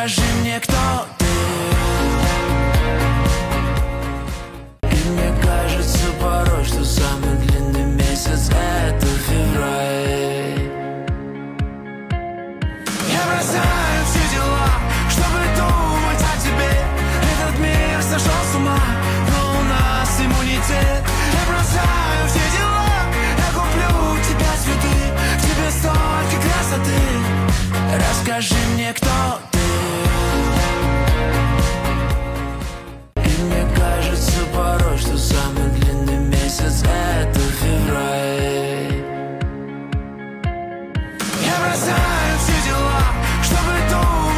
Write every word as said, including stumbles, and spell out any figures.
Расскажи мне, кто ты. И мне кажется порой, что самый длинный месяц — это февраль. Я бросаю все дела, чтобы думать о тебе. Этот мир сошел с ума, но у нас иммунитет. Я бросаю все дела, я куплю тебя цветы. В тебе столько красоты. Расскажи мне, кто ты. И мне кажется порой, что самый длинный месяц — это февраль. Я бросаю все дела, чтобы думать